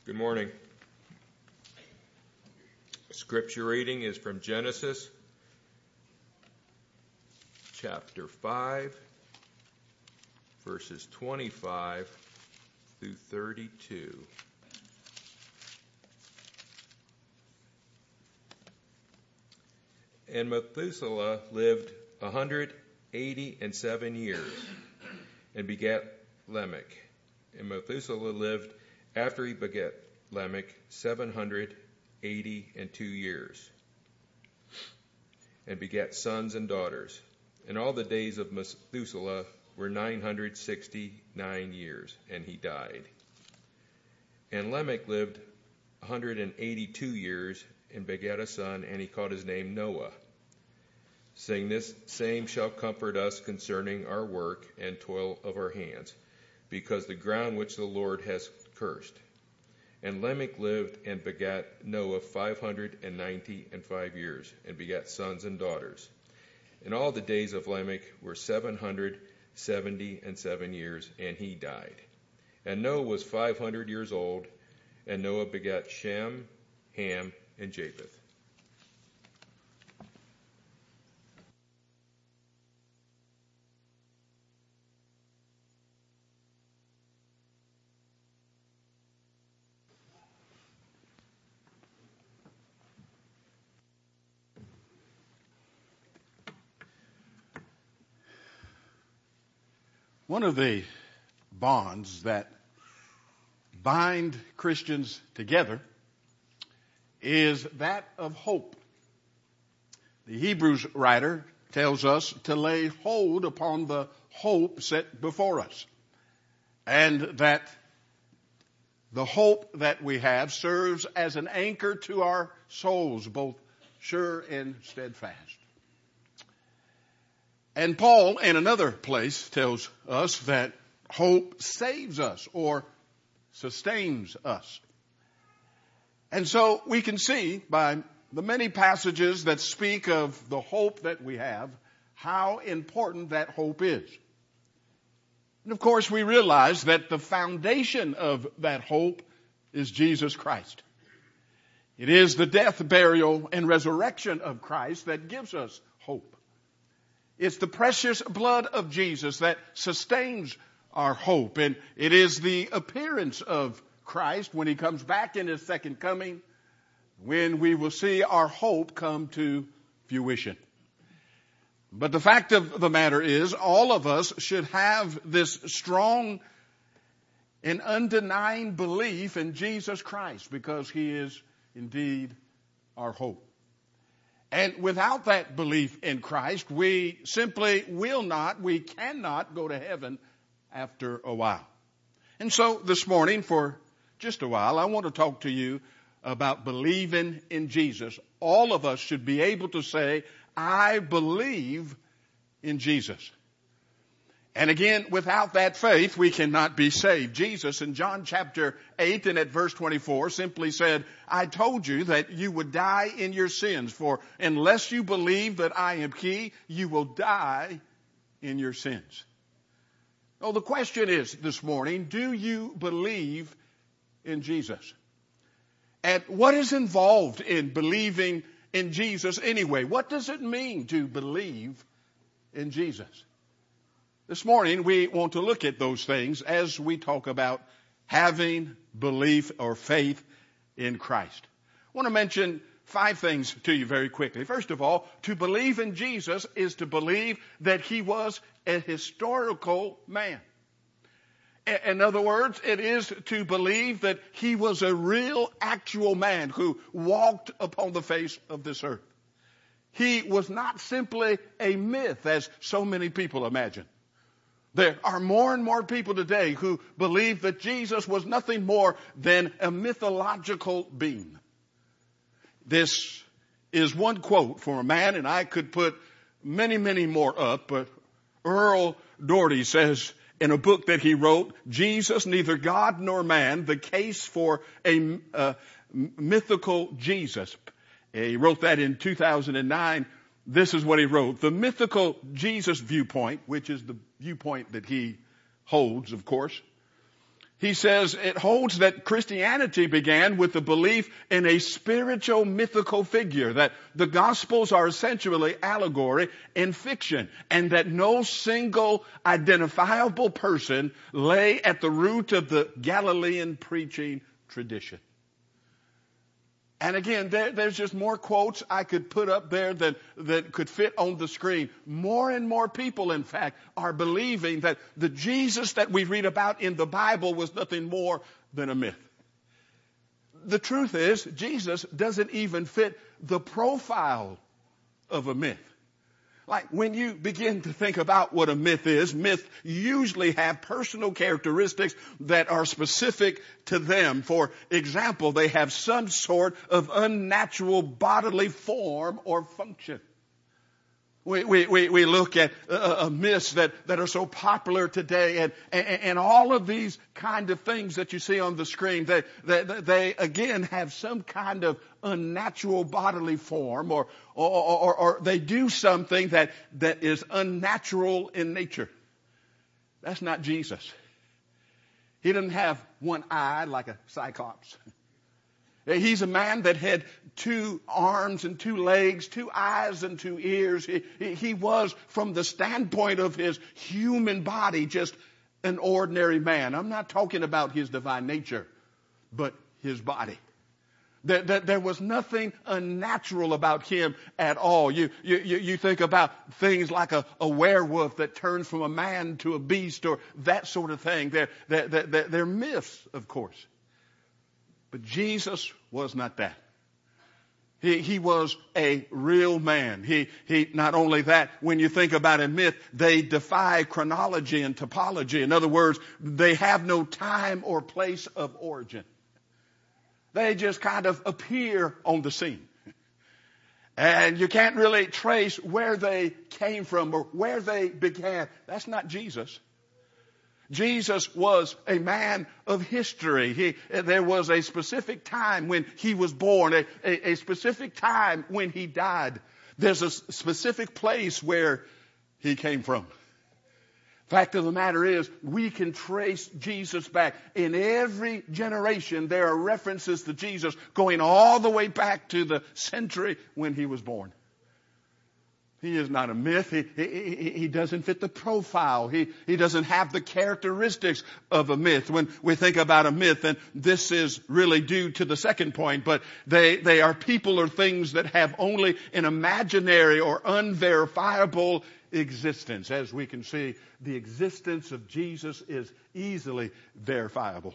Good morning. Scripture reading is from Genesis chapter 5, verses 25 through 32. And Methuselah lived 187 years and begat Lamech. And Methuselah lived after he begat Lamech 782 years and begat sons and daughters. And all the days of Methuselah were 969 years, and he died. And Lamech lived 182 years and begat a son, and he called his name Noah, saying, This same shall comfort us concerning our work and toil of our hands, because the ground which the Lord has cursed. And Lamech lived and begat Noah 595 years, and begat sons and daughters. And all the days of Lamech were 777 years, and he died. And Noah was 500 years old, and Noah begat Shem, Ham, and Japheth. One of the bonds that bind Christians together is that of hope. The Hebrews writer tells us to lay hold upon the hope set before us, and that the hope that we have serves as an anchor to our souls, both sure and steadfast. And Paul, in another place, tells us that hope saves us or sustains us. And so we can see by the many passages that speak of the hope that we have, how important that hope is. And of course, we realize that the foundation of that hope is Jesus Christ. It is the death, burial, and resurrection of Christ that gives us hope. It's the precious blood of Jesus that sustains our hope. And it is the appearance of Christ when he comes back in his second coming, when we will see our hope come to fruition. But the fact of the matter is, all of us should have this strong and undenying belief in Jesus Christ, because he is indeed our hope. And without that belief in Christ, we simply we cannot go to heaven after a while. And so this morning, for just a while, I want to talk to you about believing in Jesus. All of us should be able to say, I believe in Jesus. And again, without that faith, we cannot be saved. Jesus in John chapter 8 and at verse 24 simply said, I told you that you would die in your sins, for unless you believe that I am he, you will die in your sins. Oh, the question is this morning, do you believe in Jesus? And what is involved in believing in Jesus anyway? What does it mean to believe in Jesus? This morning, we want to look at those things as we talk about having belief or faith in Christ. I want to mention 5 things to you very quickly. First of all, to believe in Jesus is to believe that he was a historical man. In other words, it is to believe that he was a real, actual man who walked upon the face of this earth. He was not simply a myth, as so many people imagine. There are more and more people today who believe that Jesus was nothing more than a mythological being. This is one quote from a man, and I could put many, many more up, but Earl Doherty says in a book that he wrote, Jesus, Neither God Nor Man, The Case for a Mythical Jesus. He wrote that in 2009. This is what he wrote. The mythical Jesus viewpoint, which is the viewpoint that he holds, of course, He says it holds that Christianity began with the belief in a spiritual mythical figure, that the Gospels are essentially allegory and fiction, and that no single identifiable person lay at the root of the Galilean preaching tradition. And again, there's just more quotes I could put up there that could fit on the screen. More and more people, in fact, are believing that the Jesus that we read about in the Bible was nothing more than a myth. The truth is, Jesus doesn't even fit the profile of a myth. Like when you begin to think about what a myth is, myths usually have personal characteristics that are specific to them. For example, they have some sort of unnatural bodily form or function. We look at myths that are so popular today, and all of these kind of things that you see on the screen, they again have some kind of unnatural bodily form, or they do something that is unnatural in nature. That's not Jesus. He doesn't have one eye like a cyclops. He's a man that had 2 arms and 2 legs, 2 eyes and 2 ears. He was, from the standpoint of his human body, just an ordinary man. I'm not talking about his divine nature, but his body. There was nothing unnatural about him at all. You think about things like a werewolf that turns from a man to a beast, or that sort of thing. They're myths, of course. But Jesus was not that. He was a real man. He not only that, when you think about a myth, they defy chronology and topology. In other words, they have no time or place of origin. They just kind of appear on the scene. And you can't really trace where they came from or where they began. That's not Jesus. Jesus was a man of history. There was a specific time when he was born, a specific time when he died. There's a specific place where he came from. Fact of the matter is, we can trace Jesus back. In every generation, there are references to Jesus going all the way back to the century when he was born. He is not a myth. He doesn't fit the profile. He doesn't have the characteristics of a myth. When we think about a myth, and this is really due to the second point, but they are people or things that have only an imaginary or unverifiable existence. As we can see, the existence of Jesus is easily verifiable.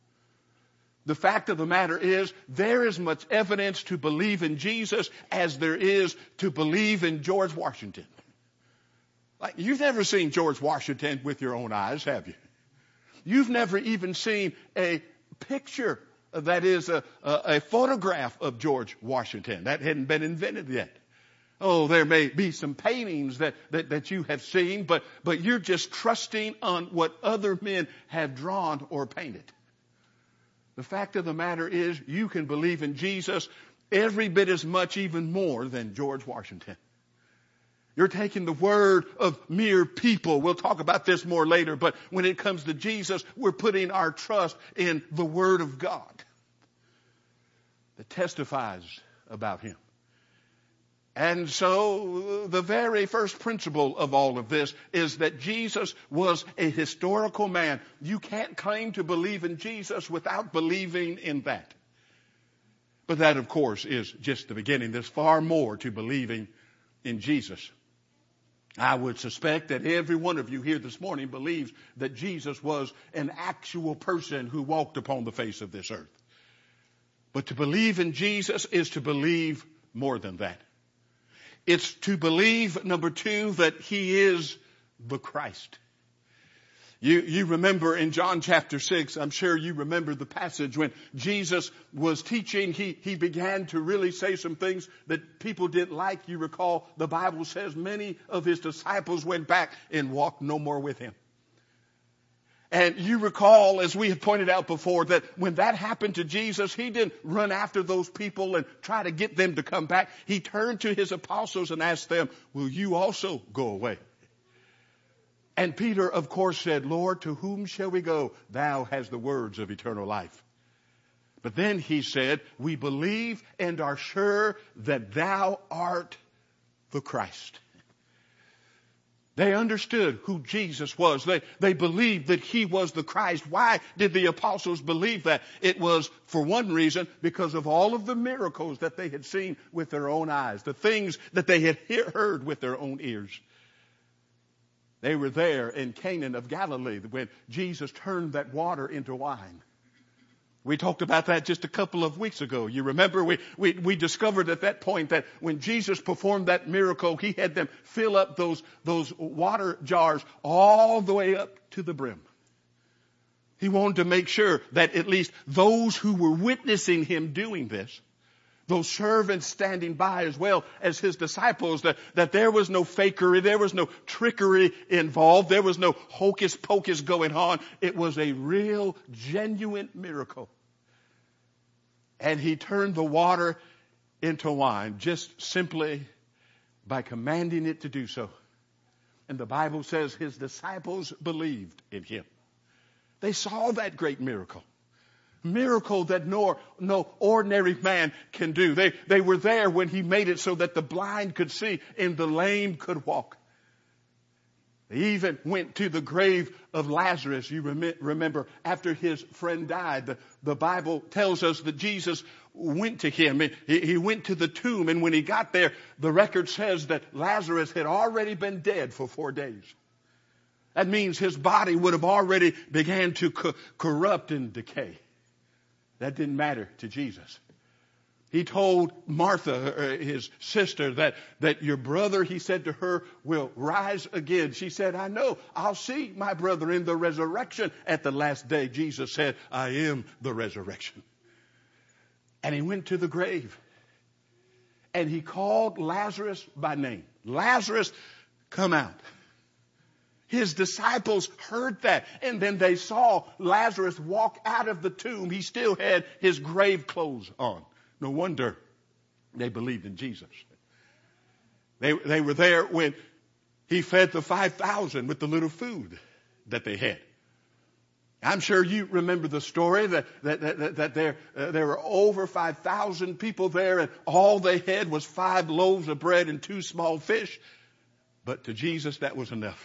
The fact of the matter is, there is much evidence to believe in Jesus as there is to believe in George Washington. Like, you've never seen George Washington with your own eyes, have you? You've never even seen a picture that is a photograph of George Washington. That hadn't been invented yet. Oh, there may be some paintings that you have seen, but you're just trusting on what other men have drawn or painted. The fact of the matter is, you can believe in Jesus every bit as much, even more, than George Washington. You're taking the word of mere people. We'll talk about this more later, but when it comes to Jesus, we're putting our trust in the Word of God that testifies about Him. And so the very first principle of all of this is that Jesus was a historical man. You can't claim to believe in Jesus without believing in that. But that, of course, is just the beginning. There's far more to believing in Jesus. I would suspect that every one of you here this morning believes that Jesus was an actual person who walked upon the face of this earth. But to believe in Jesus is to believe more than that. It's to believe, number 2, that He is the Christ. You remember in John chapter 6, I'm sure you remember the passage when Jesus was teaching, he began to really say some things that people didn't like. You recall the Bible says many of His disciples went back and walked no more with Him. And you recall, as we have pointed out before, that when that happened to Jesus, He didn't run after those people and try to get them to come back. He turned to His apostles and asked them, will you also go away? And Peter, of course, said, Lord, to whom shall we go? Thou hast the words of eternal life. But then he said, we believe and are sure that thou art the Christ. They understood who Jesus was. They believed that he was the Christ. Why did the apostles believe that? It was, for one reason, because of all of the miracles that they had seen with their own eyes, the things that they had heard with their own ears. They were there in Canaan of Galilee when Jesus turned that water into wine. We talked about that just a couple of weeks ago. You remember we discovered at that point that when Jesus performed that miracle, he had them fill up those water jars all the way up to the brim. He wanted to make sure that at least those who were witnessing him doing this, those servants standing by as well as his disciples, that there was no fakery, there was no trickery involved, there was no hocus pocus going on. It was a real, genuine miracle. And he turned the water into wine just simply by commanding it to do so. And the Bible says his disciples believed in him. They saw that great miracle. Miracle that no ordinary man can do. They were there when he made it so that the blind could see and the lame could walk. They even went to the grave of Lazarus. You remember after his friend died, the Bible tells us that Jesus went to him. He went to the tomb, and when he got there, the record says that Lazarus had already been dead for 4 days. That means his body would have already began to corrupt and decay. That didn't matter to Jesus. He told Martha, his sister, that your brother, he said to her, will rise again. She said, I know. I'll see my brother in the resurrection at the last day. Jesus said, I am the resurrection. And he went to the grave. And he called Lazarus by name. Lazarus, come out. His disciples heard that, and then they saw Lazarus walk out of the tomb. He still had his grave clothes on. No wonder they believed in Jesus. They were there when he fed the 5,000 with the little food that they had. I'm sure you remember the story that there were over 5,000 people there, and all they had was 5 loaves of bread and 2 small fish. But to Jesus, that was enough.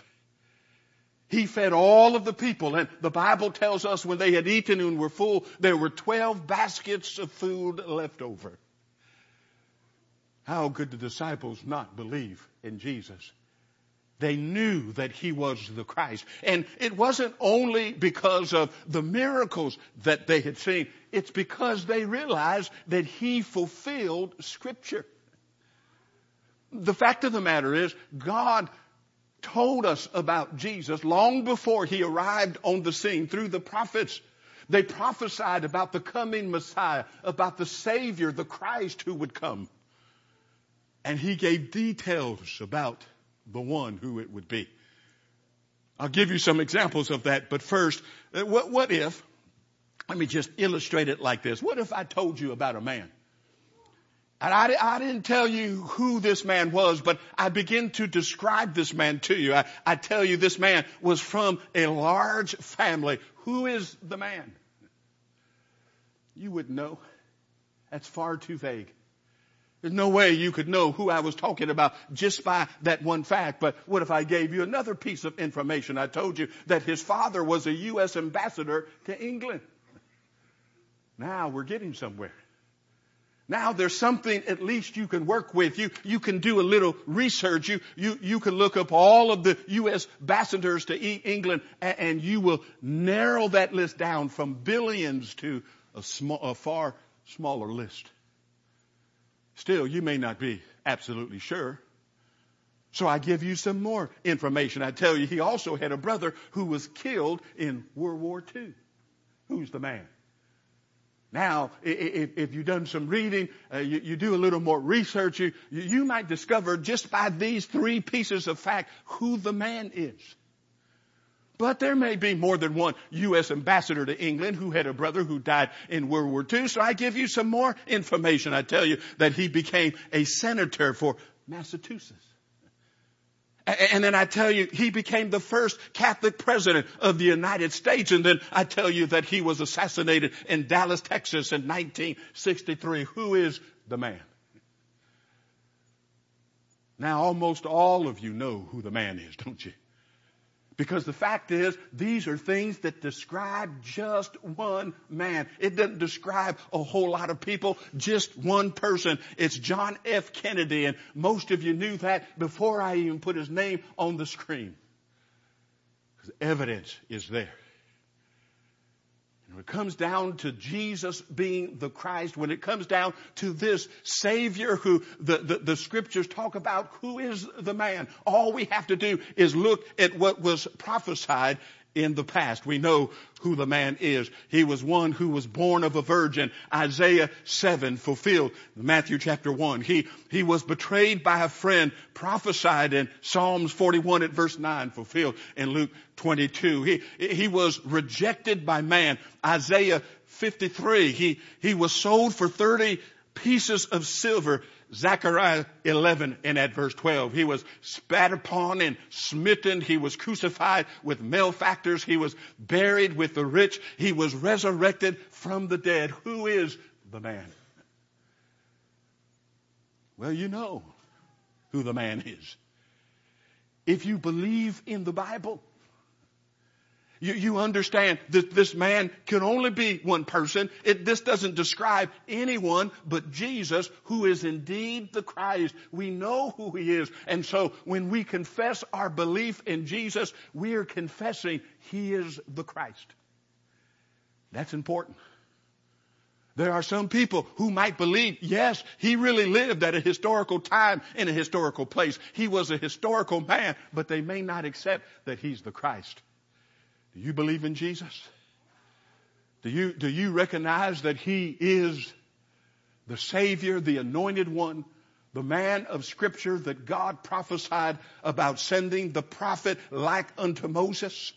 He fed all of the people, and the Bible tells us when they had eaten and were full, there were 12 baskets of food left over. How could the disciples not believe in Jesus? They knew that he was the Christ. And it wasn't only because of the miracles that they had seen. It's because they realized that he fulfilled Scripture. The fact of the matter is, God told us about Jesus long before he arrived on the scene through the prophets. They prophesied about the coming Messiah, about the Savior, the Christ who would come. And he gave details about the one who it would be. I'll give you some examples of that, but first, what if, let me just illustrate it like this. What if I told you about a man? And I didn't tell you who this man was, but I begin to describe this man to you. I tell you this man was from a large family. Who is the man? You wouldn't know. That's far too vague. There's no way you could know who I was talking about just by that one fact. But what if I gave you another piece of information? I told you that his father was a U.S. ambassador to England. Now we're getting somewhere. Now there's something at least you can work with. You can do a little research. You can look up all of the U.S. ambassadors to England, and you will narrow that list down from billions to a far smaller list. Still, you may not be absolutely sure. So I give you some more information. I tell you, he also had a brother who was killed in World War II. Who's the man? Now, if you've done some reading, you do a little more research, you might discover just by these 3 pieces of fact who the man is. But there may be more than one U.S. ambassador to England who had a brother who died in World War II. So I give you some more information. I tell you that he became a senator for Massachusetts. And then I tell you, he became the first Catholic president of the United States. And then I tell you that he was assassinated in Dallas, Texas in 1963. Who is the man? Now, almost all of you know who the man is, don't you? Because the fact is, these are things that describe just one man. It doesn't describe a whole lot of people, just one person. It's John F. Kennedy, and most of you knew that before I even put his name on the screen. Because evidence is there. When it comes down to Jesus being the Christ, when it comes down to this Savior who the Scriptures talk about, who is the man? All we have to do is look at what was prophesied in the past. We know who the man is. He was one who was born of a virgin. Isaiah 7 fulfilled. Matthew chapter 1. He was betrayed by a friend, prophesied in Psalms 41 at verse 9, fulfilled in Luke 22. He was rejected by man. Isaiah 53. He was sold for 30 pieces of silver. Zechariah 11 and at verse 12. He was spat upon and smitten. He was crucified with malefactors. He was buried with the rich. He was resurrected from the dead. Who is the man? Well, you know who the man is. If you believe in the Bible, you understand that this man can only be one person. This doesn't describe anyone but Jesus, who is indeed the Christ. We know who he is. And so when we confess our belief in Jesus, we are confessing he is the Christ. That's important. There are some people who might believe, yes, he really lived at a historical time in a historical place. He was a historical man, but they may not accept that he's the Christ. Do you believe in Jesus? Do you recognize that he is the Savior, the anointed one, the man of Scripture that God prophesied about sending, the prophet like unto Moses?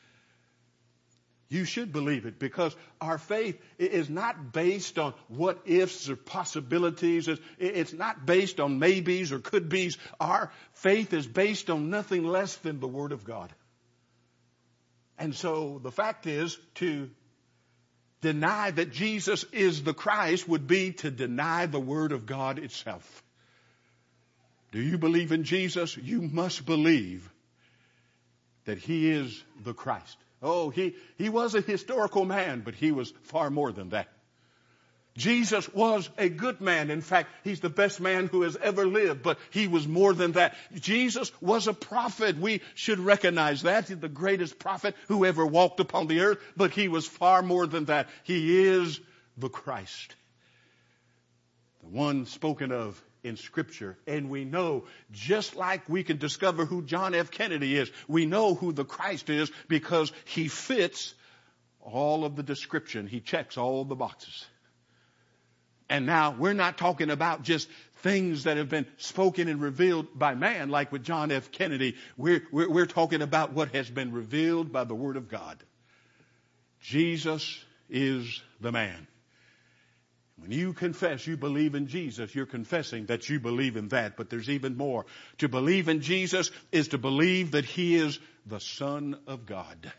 You should believe it, because our faith is not based on what ifs or possibilities. It's not based on maybes or could be's. Our faith is based on nothing less than the Word of God. And so the fact is, to deny that Jesus is the Christ would be to deny the Word of God itself. Do you believe in Jesus? You must believe that he is the Christ. Oh, he was a historical man, but he was far more than that. Jesus was a good man. In fact, he's the best man who has ever lived, but he was more than that. Jesus was a prophet. We should recognize that. He's the greatest prophet who ever walked upon the earth, but he was far more than that. He is the Christ, the one spoken of in Scripture. And we know, just like we can discover who John F. Kennedy is, we know who the Christ is because he fits all of the description. He checks all the boxes. And now we're not talking about just things that have been spoken and revealed by man, like with John F. Kennedy. We're talking about what has been revealed by the Word of God. Jesus is the man. When you confess you believe in Jesus, you're confessing that you believe in that. But there's even more. To believe in Jesus is to believe that he is the Son of God.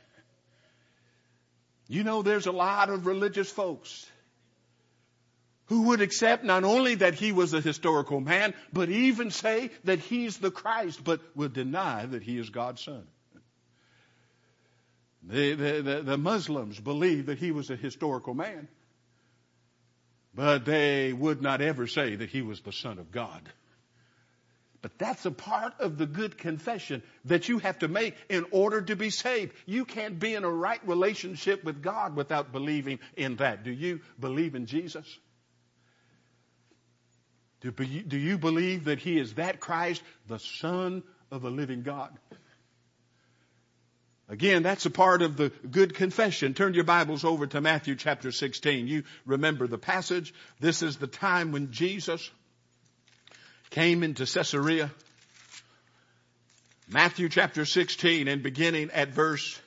You know, there's a lot of religious folks who would accept not only that he was a historical man, but even say that he's the Christ, but would deny that he is God's Son. The Muslims believe that he was a historical man, but they would not ever say that he was the Son of God. But that's a part of the good confession that you have to make in order to be saved. You can't be in a right relationship with God without believing in that. Do you believe in Jesus? Do you believe that he is that Christ, the Son of the living God? Again, that's a part of the good confession. Turn your Bibles over to Matthew chapter 16. You remember the passage. This is the time when Jesus came into Caesarea. Matthew chapter 16 and beginning at verse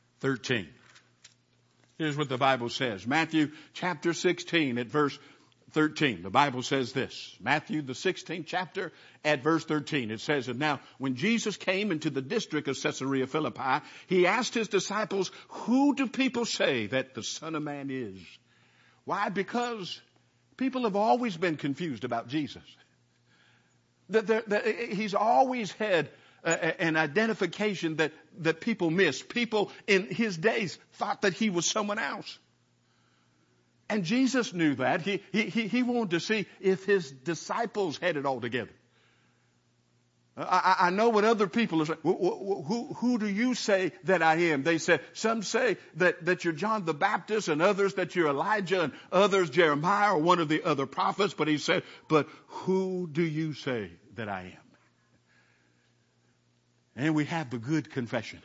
13. Here's what the Bible says. Matthew chapter 16 at verse 13. The Bible says this, Matthew the 16th chapter at verse 13. It says, and now when Jesus came into the district of Caesarea Philippi, he asked his disciples, who do people say that the Son of Man is? Why? Because people have always been confused about Jesus. He's always had an identification that people miss. People in his days thought that he was someone else. And Jesus knew that. He wanted to see if his disciples had it all together. I know what other people are saying. Who do you say that I am? They said, some say that you're John the Baptist, and others that you're Elijah, and others Jeremiah or one of the other prophets. But he said, but who do you say that I am? And we have the good confession.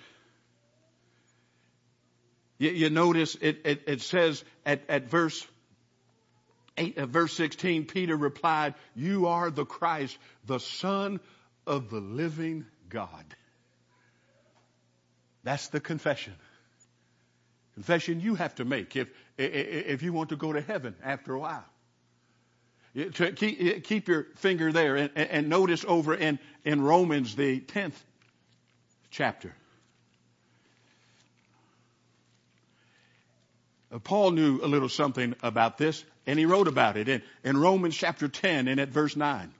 You notice it says at verse 16, Peter replied, you are the Christ, the Son of the living God. That's the confession. Confession you have to make if you want to go to heaven after a while. Keep your finger there and notice over in Romans, the 10th chapter. Paul knew a little something about this, and he wrote about it in Romans chapter 10 and at verse 9.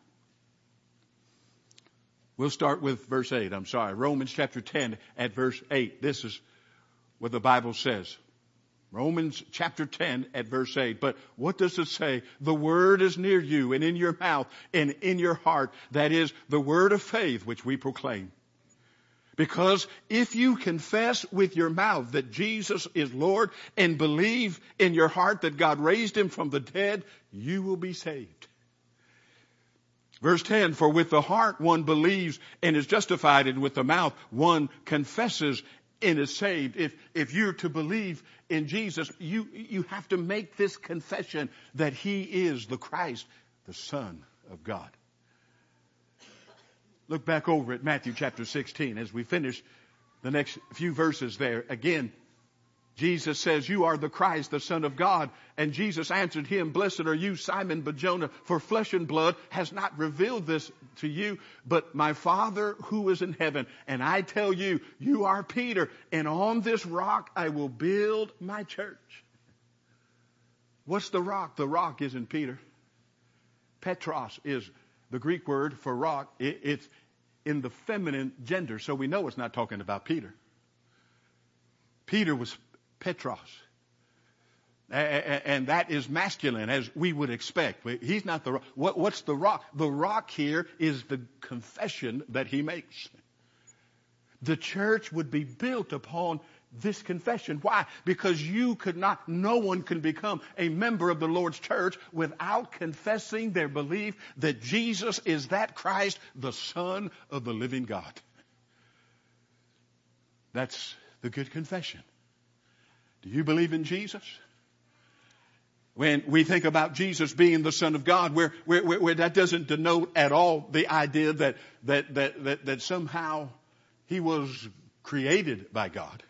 We'll start with verse 8. Romans chapter 10 at verse 8. This is what the Bible says. Romans chapter 10 at verse 8. But what does it say? The word is near you and in your mouth and in your heart. That is the word of faith which we proclaim. Because if you confess with your mouth that Jesus is Lord and believe in your heart that God raised him from the dead, you will be saved. Verse 10, for with the heart one believes and is justified, and with the mouth one confesses and is saved. If you're to believe in Jesus, you have to make this confession that he is the Christ, the Son of God. Look back over at Matthew chapter 16 as we finish the next few verses there. Again, Jesus says, you are the Christ, the Son of God. And Jesus answered him, blessed are you, Simon Bar-Jonah, for flesh and blood has not revealed this to you, but my Father who is in heaven. And I tell you, you are Peter, and on this rock I will build my church. What's the rock? The rock isn't Peter. Petros is the Greek word for rock. It's in the feminine gender, so we know it's not talking about Peter. Peter was Petros. And that is masculine, as we would expect. He's not the rock. What's the rock? The rock here is the confession that he makes. The church would be built upon this confession. Why? Because no one can become a member of the Lord's church without confessing their belief that Jesus is that Christ, the Son of the living God. That's the good confession. Do you believe in Jesus? When we think about Jesus being the Son of God, where that doesn't denote at all the idea that somehow he was created by God.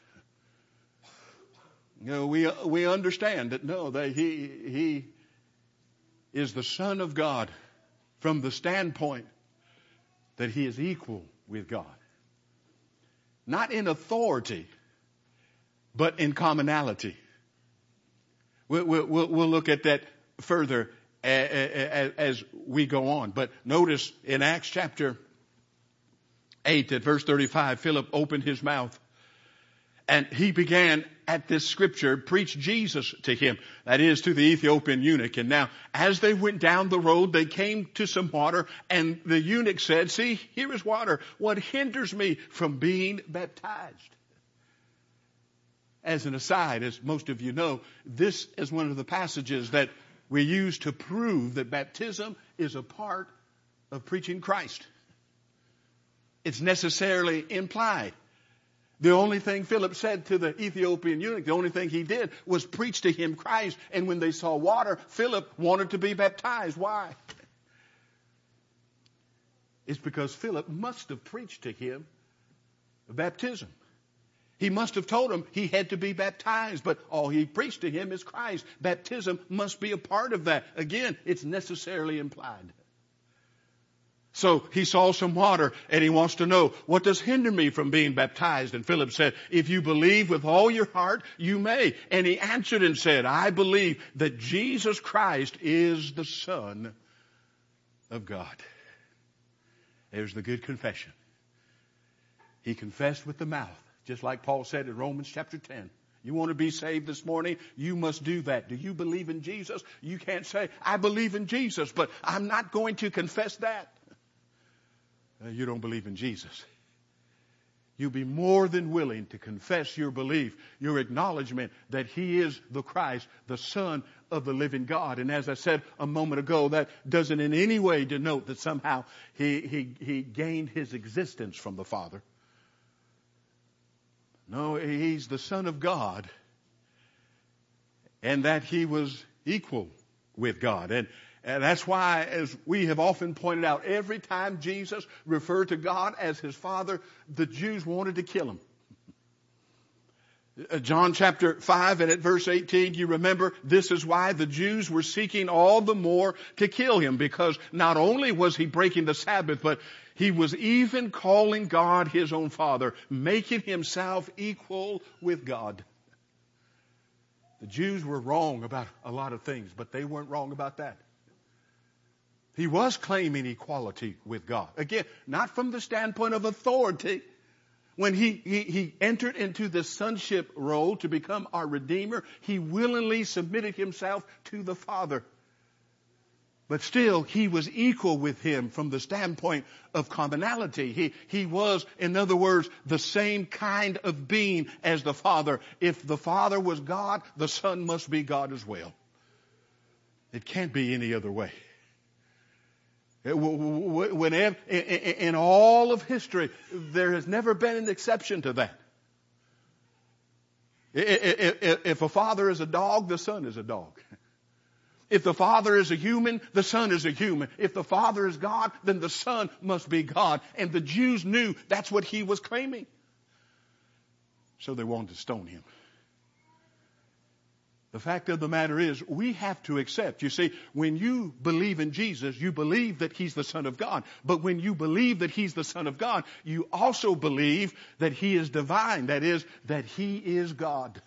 You know, we understand that that he is the Son of God from the standpoint that he is equal with God. Not in authority, but in commonality. We'll look at that further as we go on. But notice in Acts chapter 8 at verse 35, Philip opened his mouth and he began at this scripture, preach Jesus to him. That is, to the Ethiopian eunuch. And now, as they went down the road, they came to some water, and the eunuch said, see, here is water. What hinders me from being baptized? As an aside, as most of you know, this is one of the passages that we use to prove that baptism is a part of preaching Christ. It's necessarily implied. The only thing Philip said to the Ethiopian eunuch, the only thing he did was preach to him Christ. And when they saw water, Philip wanted to be baptized. Why? It's because Philip must have preached to him baptism. He must have told him he had to be baptized, but all he preached to him is Christ. Baptism must be a part of that. Again, it's necessarily implied. So he saw some water and he wants to know, what does hinder me from being baptized? And Philip said, if you believe with all your heart, you may. And he answered and said, I believe that Jesus Christ is the Son of God. There's the good confession. He confessed with the mouth, just like Paul said in Romans chapter 10. You want to be saved this morning? You must do that. Do you believe in Jesus? You can't say, I believe in Jesus, but I'm not going to confess that. You don't believe in Jesus. You'll be more than willing to confess your belief, your acknowledgement that He is the Christ, the Son of the living God. And as I said a moment ago, that doesn't in any way denote that somehow He gained His existence from the Father. No, He's the Son of God, and that He was equal with God. And that's why, as we have often pointed out, every time Jesus referred to God as His Father, the Jews wanted to kill Him. John chapter 5 and at verse 18, you remember, this is why the Jews were seeking all the more to kill Him, because not only was He breaking the Sabbath, but He was even calling God His own Father, making Himself equal with God. The Jews were wrong about a lot of things, but they weren't wrong about that. He was claiming equality with God. Again, not from the standpoint of authority. When he entered into the sonship role to become our Redeemer, He willingly submitted Himself to the Father. But still, He was equal with Him from the standpoint of commonality. He was, in other words, the same kind of being as the Father. If the Father was God, the Son must be God as well. It can't be any other way. Whenever, in all of history, there has never been an exception to that. If a father is a dog, the son is a dog. If the Father is a human, the Son is a human. If the Father is God, then the Son must be God. And the Jews knew that's what He was claiming. So they wanted to stone Him. The fact of the matter is, we have to accept. You see, when you believe in Jesus, you believe that He's the Son of God. But when you believe that He's the Son of God, you also believe that He is divine. That is, that He is God.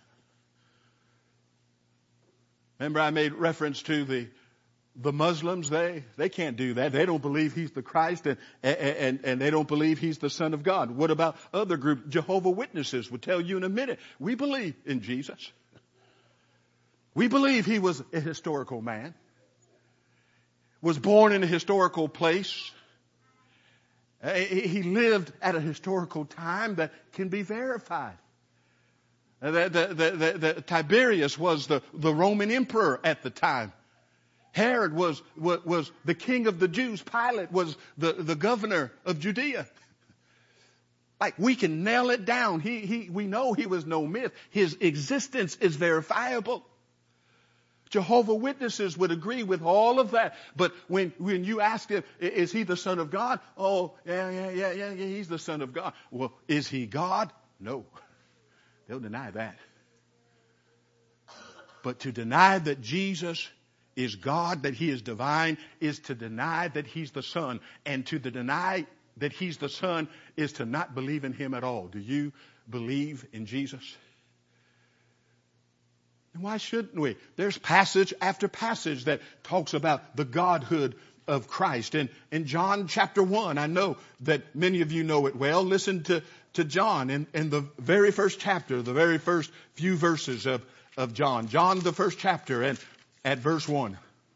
Remember I made reference to the Muslims. They can't do that. They don't believe He's the Christ, and they don't believe He's the Son of God. What about other groups? Jehovah's Witnesses would tell you in a minute, we believe in Jesus. We believe He was a historical man, was born in a historical place. He lived at a historical time that can be verified. Tiberius was the Roman emperor at the time. Herod was the king of the Jews. Pilate was the governor of Judea. Like, we can nail it down. We know he was no myth. His existence is verifiable. Jehovah's Witnesses would agree with all of that. But when you ask him, is He the Son of God? Oh, yeah, He's the Son of God. Well, is He God? No. They'll deny that. But to deny that Jesus is God, that He is divine, is to deny that He's the Son. And to deny that He's the Son is to not believe in Him at all. Do you believe in Jesus? And why shouldn't we? There's passage after passage that talks about the Godhood of Christ. And in John chapter 1, I know that many of you know it well. Listen to John in the very first chapter, the very first few verses of John. John, the first chapter, and at verse 1.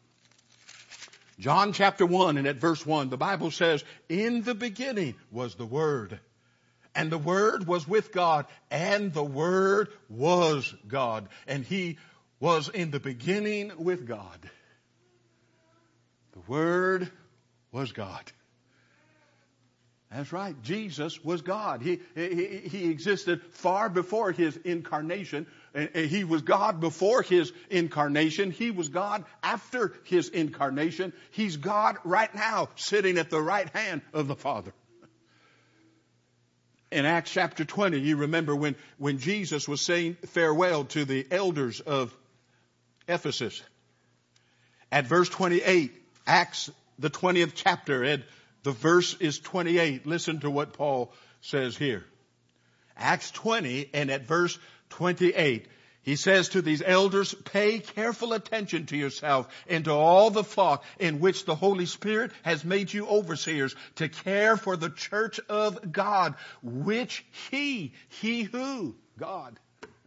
John chapter 1 and at verse 1, the Bible says, in the beginning was the Word. And the Word was with God, and the Word was God. And He was in the beginning with God. The Word was God. That's right. Jesus was God. He existed far before His incarnation. He was God before His incarnation. He was God after His incarnation. He's God right now, sitting at the right hand of the Father. In Acts chapter 20, you remember when Jesus was saying farewell to the elders of Ephesus. At verse 28, Acts the 20th chapter, and the verse is 28. Listen to what Paul says here. Acts 20 and at verse 28. He says to these elders, pay careful attention to yourself and to all the flock in which the Holy Spirit has made you overseers to care for the church of God, which he who? God.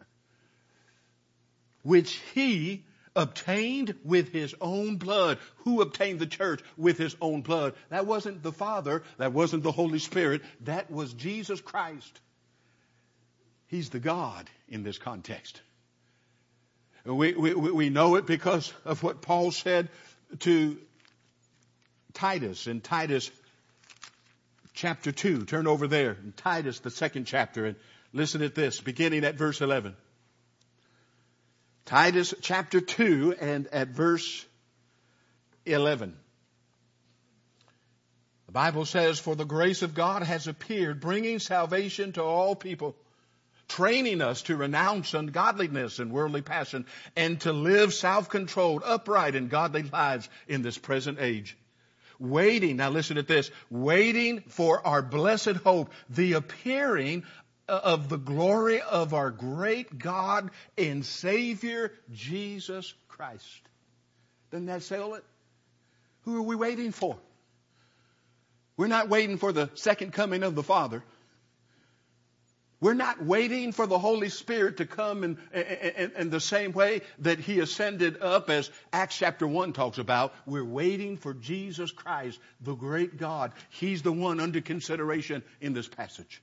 Which he obtained with his own blood. Who obtained the church with his own blood? That wasn't the Father. That wasn't the Holy Spirit. That was Jesus Christ. He's the God in this context. We know it because of what Paul said to Titus in Titus chapter 2. Turn over there in Titus, the 2nd chapter, and listen at this, beginning at verse 11. Titus chapter 2 and at verse 11. The Bible says, for the grace of God has appeared, bringing salvation to all people, training us to renounce ungodliness and worldly passion, and to live self-controlled, upright, and godly lives in this present age. Waiting, now listen to this, waiting for our blessed hope, the appearing of the glory of our great God and Savior, Jesus Christ. Doesn't that settle it? Who are we waiting for? We're not waiting for the second coming of the Father. We're not waiting for the Holy Spirit to come in the same way that He ascended up, as Acts chapter 1 talks about. We're waiting for Jesus Christ, the great God. He's the one under consideration in this passage.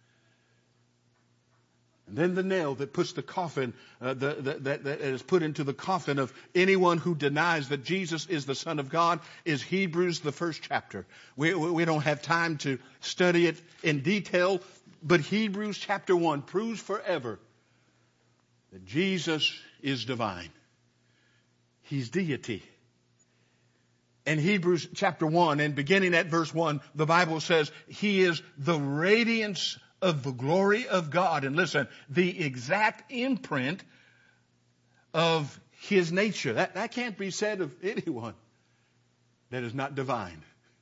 And then the nail that puts the coffin, that is put into the coffin of anyone who denies that Jesus is the Son of God, is Hebrews, the 1st chapter. We don't have time to study it in detail, but Hebrews chapter 1 proves forever that Jesus is divine. He's deity. In Hebrews chapter 1 and beginning at verse 1, the Bible says He is the radiance of the glory of God. And listen, the exact imprint of His nature. That can't be said of anyone that is not divine.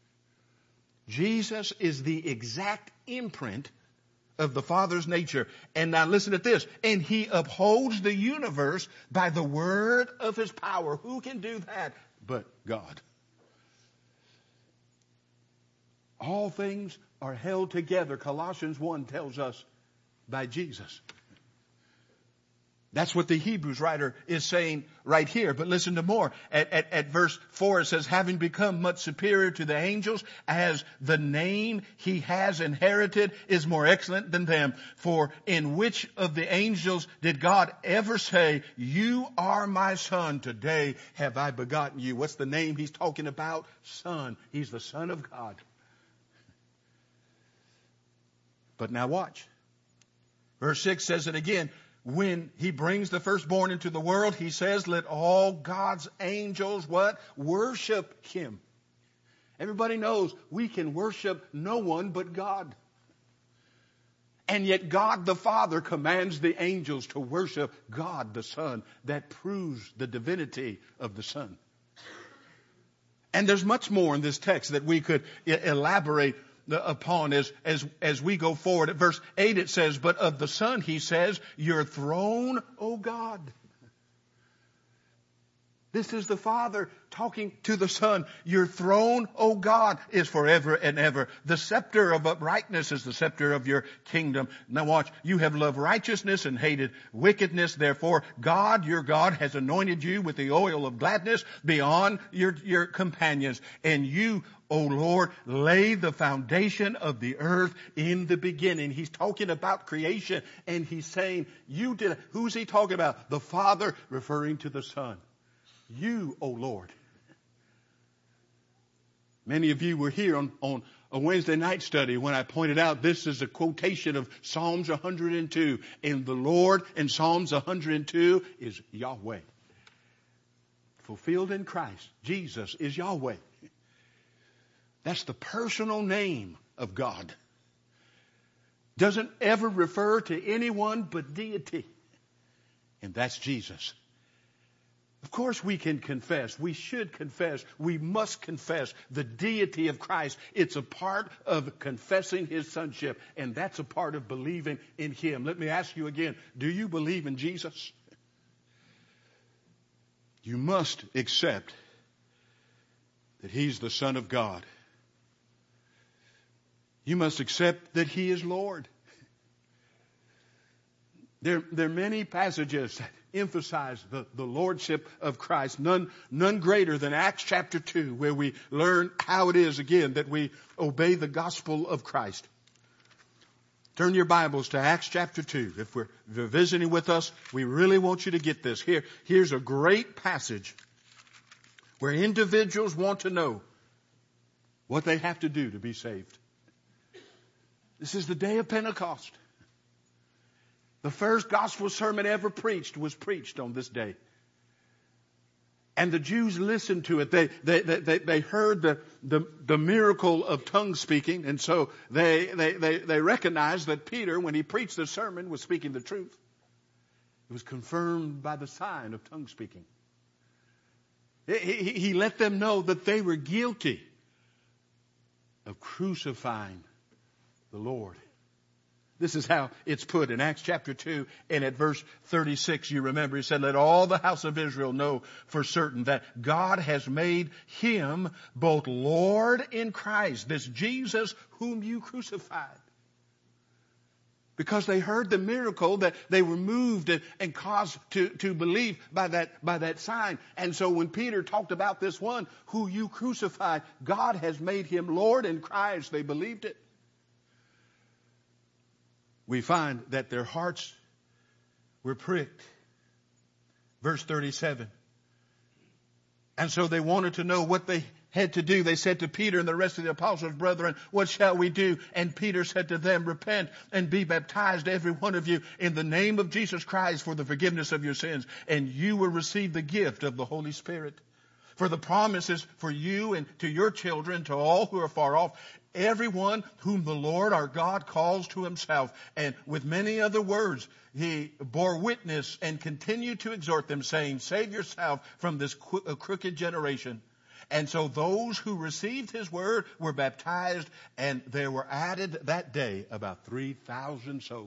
Jesus is the exact imprint of the Father's nature. And now listen to this. And He upholds the universe by the word of His power. Who can do that but God? All things are held together, Colossians 1 tells us, by Jesus. That's what the Hebrews writer is saying right here. But listen to more. At verse 4 it says, having become much superior to the angels, as the name He has inherited is more excellent than them. For in which of the angels did God ever say, you are my son, today have I begotten you? What's the name He's talking about? Son. He's the Son of God. But now watch. Verse 6 says it again. When He brings the firstborn into the world, He says, let all God's angels, what? Worship Him. Everybody knows we can worship no one but God. And yet God the Father commands the angels to worship God the Son. That proves the divinity of the Son. And there's much more in this text that we could elaborate upon as we go forward. At verse 8 it says, but of the Son He says, your throne, O God. This is the Father talking to the Son. Your throne, O God, is forever and ever. The scepter of uprightness is the scepter of your kingdom. Now watch. You have loved righteousness and hated wickedness. Therefore, God, your God, has anointed you with the oil of gladness beyond your companions. And you, O Lord, lay the foundation of the earth in the beginning. He's talking about creation, and He's saying, you did it. Who's He talking about? The Father, referring to the Son. You, O Lord. Many of you were here on a Wednesday night study when I pointed out this is a quotation of Psalms 102. And the Lord in Psalms 102 is Yahweh. Fulfilled in Christ. Jesus is Yahweh. That's the personal name of God. doesn't ever refer to anyone but deity. And that's Jesus. Of course we can confess. We should confess. We must confess the deity of Christ. It's a part of confessing His sonship. And that's a part of believing in Him. Let me ask you again. Do you believe in Jesus? You must accept that He's the Son of God. You must accept that He is Lord. There are many passages that emphasize the lordship of Christ. None greater than Acts chapter 2, where we learn how it is again that we obey the gospel of Christ. Turn your Bibles to Acts chapter 2. If you're visiting with us, we really want you to get this. Here's a great passage where individuals want to know what they have to do to be saved. This is the day of Pentecost. The first gospel sermon ever preached was preached on this day. And the Jews listened to it. They heard the miracle of tongue speaking. And so they recognized that Peter, when he preached the sermon, was speaking the truth. It was confirmed by the sign of tongue speaking. He let them know that they were guilty of crucifying the Lord. This is how it's put in Acts chapter 2 and at verse 36. You remember, he said, let all the house of Israel know for certain that God has made Him both Lord in Christ, this Jesus whom you crucified. Because they heard the miracle, that they were moved and caused to believe by that sign. And so when Peter talked about this one who you crucified, God has made Him Lord in Christ, they believed it. We find that their hearts were pricked. Verse 37. And so they wanted to know what they had to do. They said to Peter and the rest of the apostles, brethren, what shall we do? And Peter said to them, repent and be baptized, every one of you, in the name of Jesus Christ for the forgiveness of your sins, and you will receive the gift of the Holy Spirit. For the promise is for you and to your children, to all who are far off, everyone whom the Lord our God calls to Himself. And with many other words, He bore witness and continued to exhort them, saying, save yourself from this crooked generation. And so those who received His word were baptized, and there were added that day about 3,000 souls.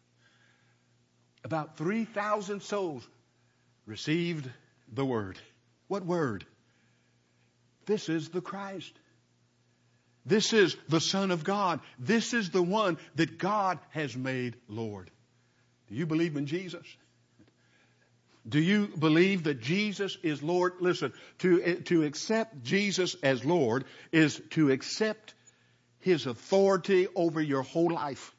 About 3,000 souls received the word. What word? This is the Christ. This is the Son of God. This is the one that God has made Lord. Do you believe in Jesus? Do you believe that Jesus is Lord? Listen, to accept Jesus as Lord is to accept His authority over your whole life.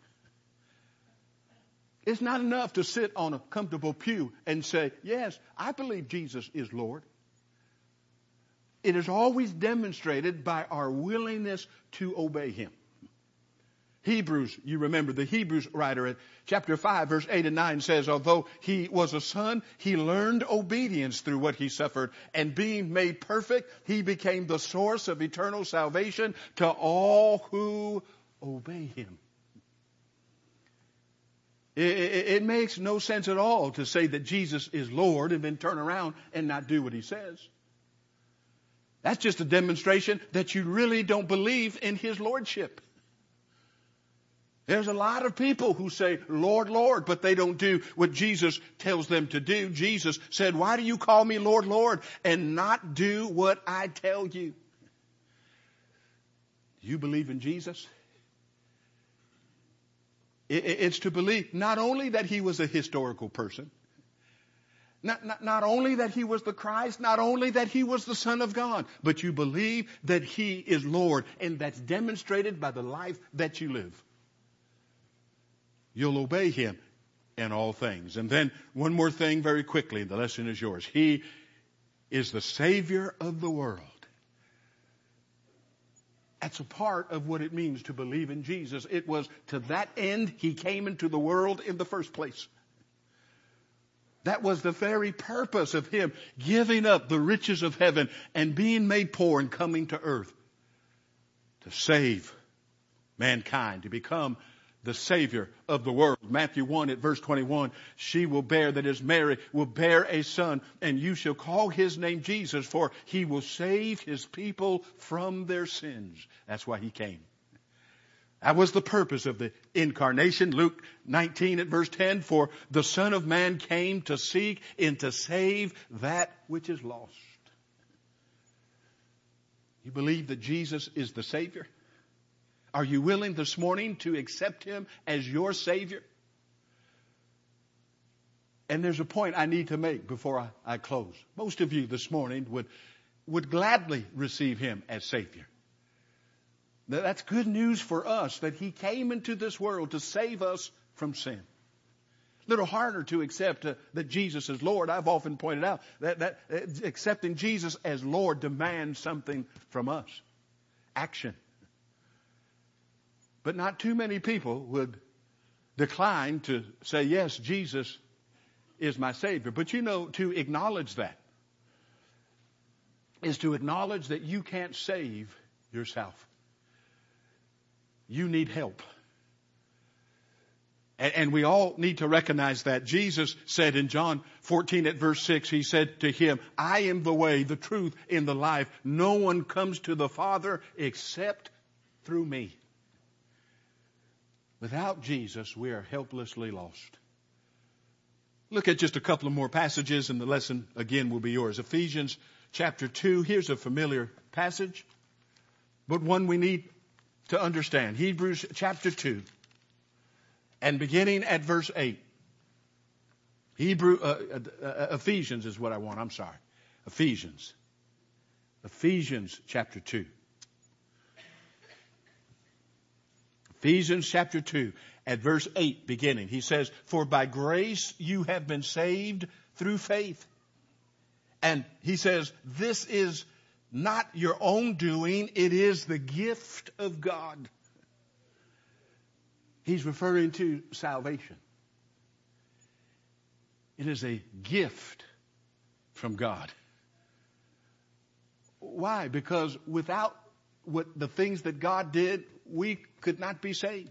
It's not enough to sit on a comfortable pew and say, yes, I believe Jesus is Lord. It is always demonstrated by our willingness to obey Him. Hebrews, you remember the Hebrews writer at chapter 5 verse 8 and 9 says, although He was a son, He learned obedience through what He suffered. And being made perfect, He became the source of eternal salvation to all who obey Him. It makes no sense at all to say that Jesus is Lord and then turn around and not do what He says. That's just a demonstration that you really don't believe in His lordship. There's a lot of people who say, Lord, Lord, but they don't do what Jesus tells them to do. Jesus said, why do you call me Lord, Lord, and not do what I tell you? Do you believe in Jesus? It's to believe not only that He was a historical person, not only that He was the Christ, not only that He was the Son of God, but you believe that He is Lord, and that's demonstrated by the life that you live. You'll obey Him in all things. And then one more thing very quickly, the lesson is yours. He is the Savior of the world. That's a part of what it means to believe in Jesus. It was to that end He came into the world in the first place. That was the very purpose of Him giving up the riches of heaven and being made poor and coming to earth to save mankind, to become the Savior of the world. Matthew 1 at verse 21, she will bear, that is Mary, will bear a son, and you shall call his name Jesus, for he will save his people from their sins. That's why he came. That was the purpose of the incarnation. Luke 19 at verse 10, for the Son of Man came to seek and to save that which is lost. You believe that Jesus is the Savior? Are you willing this morning to accept him as your Savior? And there's a point I need to make before I close. Most of you this morning would gladly receive him as Savior. That's good news for us, that he came into this world to save us from sin. A little harder to accept that Jesus is Lord. I've often pointed out that accepting Jesus as Lord demands something from us. Action. But not too many people would decline to say, yes, Jesus is my Savior. But you know, to acknowledge that is to acknowledge that you can't save yourself. You need help. And we all need to recognize that. Jesus said in John 14 at verse 6, he said to him, I am the way, the truth, and the life. No one comes to the Father except through me. Without Jesus, we are helplessly lost. Look at just a couple of more passages and the lesson again will be yours. Ephesians chapter 2. Here's a familiar passage, but one we need to understand. Hebrews chapter 2 and beginning at verse 8. Ephesians is what I want. I'm sorry. Ephesians chapter 2. Ephesians chapter 2 at verse 8 beginning. He says, for by grace you have been saved through faith. And he says, this is not your own doing, it is the gift of God. He's referring to salvation. It is a gift from God. Why? Because without the things that God did, we could not be saved.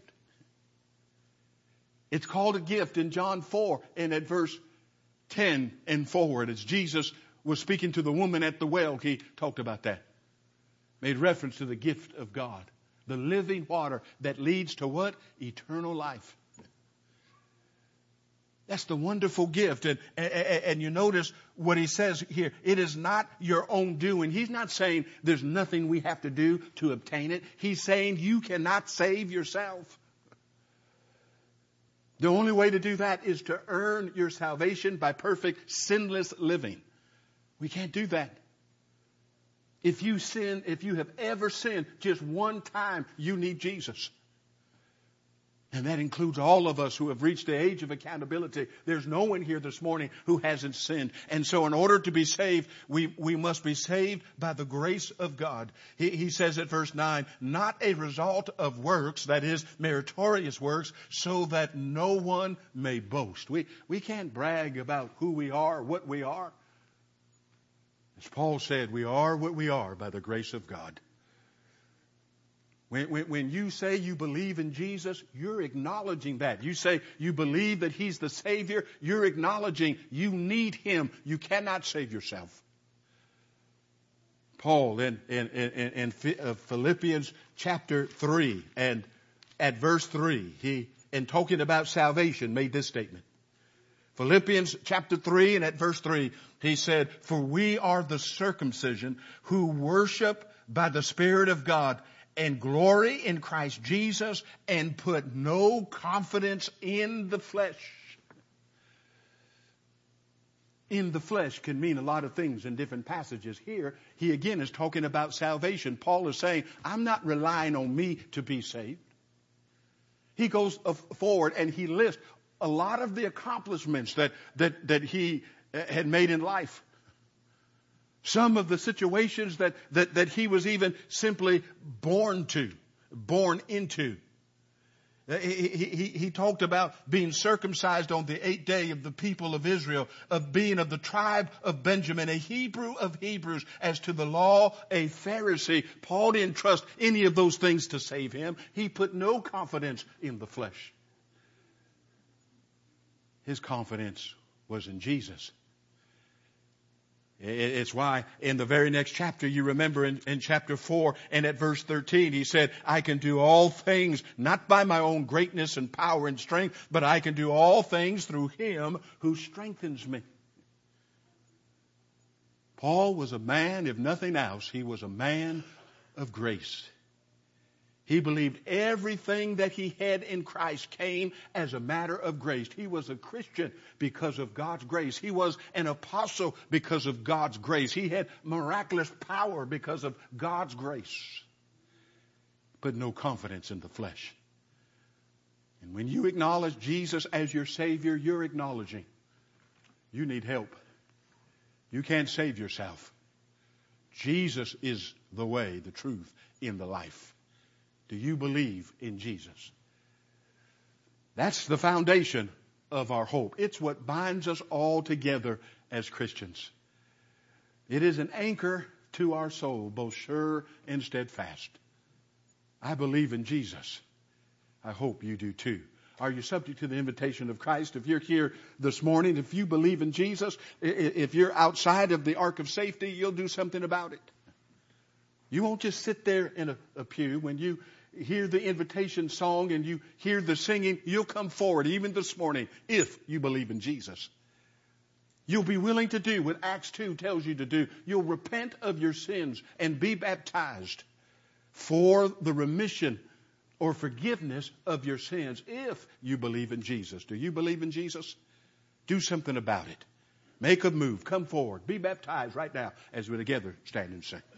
It's called a gift in John 4 and at verse 10 and forward. As Jesus was speaking to the woman at the well, he talked about that. Made reference to the gift of God. The living water that leads to what? Eternal life. That's the wonderful gift. And you notice what he says here. It is not your own doing. He's not saying there's nothing we have to do to obtain it. He's saying you cannot save yourself. The only way to do that is to earn your salvation by perfect sinless living. We can't do that. If you sin, if you have ever sinned just one time, you need Jesus. And that includes all of us who have reached the age of accountability. There's no one here this morning who hasn't sinned. And so in order to be saved, we must be saved by the grace of God. He says at verse 9, not a result of works, that is meritorious works, so that no one may boast. We can't brag about who we are, what we are. As Paul said, we are what we are by the grace of God. When you say you believe in Jesus, you're acknowledging that. You say you believe that He's the Savior, you're acknowledging you need Him. You cannot save yourself. Paul in Philippians chapter 3 and at verse 3, he, in talking about salvation, made this statement. Philippians chapter 3 and at verse 3, he said, for we are the circumcision who worship by the Spirit of God and glory in Christ Jesus and put no confidence in the flesh. In the flesh can mean a lot of things in different passages. Here, he again is talking about salvation. Paul is saying, I'm not relying on me to be saved. He goes forward and he lists a lot of the accomplishments that he had made in life. Some of the situations that he was even simply born into. He talked about being circumcised on the 8th day of the people of Israel, of being of the tribe of Benjamin, a Hebrew of Hebrews, as to the law, a Pharisee. Paul didn't trust any of those things to save him. He put no confidence in the flesh. His confidence was in Jesus. It's why in the very next chapter, you remember in chapter 4 and at verse 13, he said, I can do all things, not by my own greatness and power and strength, but I can do all things through him who strengthens me. Paul was a man, if nothing else, he was a man of grace. He believed everything that he had in Christ came as a matter of grace. He was a Christian because of God's grace. He was an apostle because of God's grace. He had miraculous power because of God's grace. But no confidence in the flesh. And when you acknowledge Jesus as your Savior, you're acknowledging you need help. You can't save yourself. Jesus is the way, the truth, and the life. Do you believe in Jesus? That's the foundation of our hope. It's what binds us all together as Christians. It is an anchor to our soul, both sure and steadfast. I believe in Jesus. I hope you do too. Are you subject to the invitation of Christ? If you're here this morning, if you believe in Jesus, if you're outside of the ark of safety, you'll do something about it. You won't just sit there in a pew. When you hear the invitation song and you hear the singing, you'll come forward even this morning if you believe in Jesus. You'll be willing to do what Acts 2 tells you to do. You'll repent of your sins and be baptized for the remission or forgiveness of your sins if you believe in Jesus. Do you believe in Jesus? Do something about it. Make a move. Come forward. Be baptized right now as we together stand and sing.